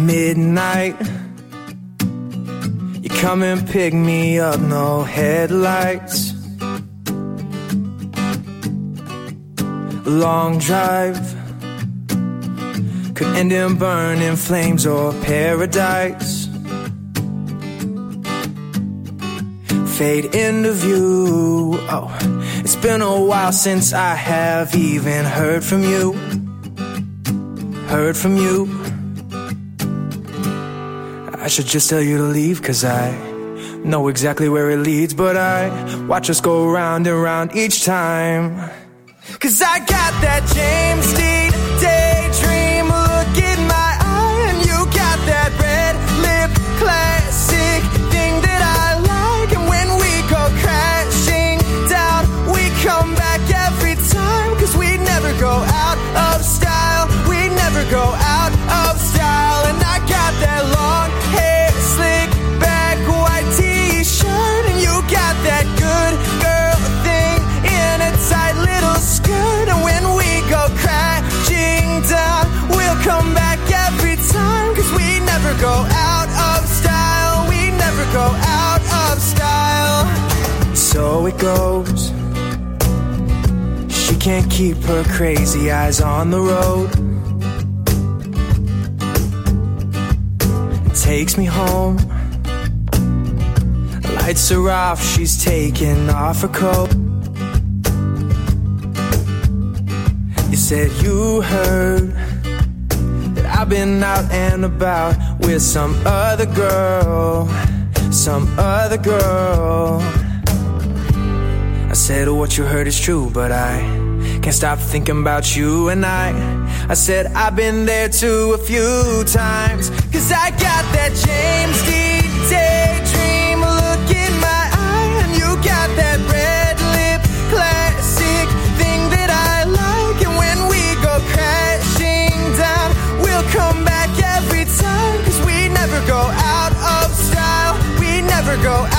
midnight. You come and pick me up, no headlights. Long drive could end in burning flames or paradise. Fade into view. Oh, it's been a while since I have even heard from you. Heard from you. I should just tell you to leave, 'cause I know exactly where it leads, but I watch us go round and round each time. 'Cause I got that James Dean daydream look in my eye, and you got that red lip classic thing that I like. And when we go crashing down, we come back every time. 'Cause we never go out of style, we never go out of style. And I got that long hair, slick back, white t-shirt, and you got that good girl thing in a tight little skirt. And when we go crashing down, we'll come back every time. 'Cause we never go out of style, we never go out of style. So it goes. She can't keep her crazy eyes on the road. Takes me home. Lights are off, she's taking off her coat. You said you heard that I've been out and about with some other girl. Some other girl. I said what you heard is true, but I can't stop thinking about you. And I said I've been there too a few times. 'Cause I got that James Dean daydream look in my eye, and you got that red lip classic thing that I like. And when we go crashing down, we'll come back every time. 'Cause we never go out of style, we never go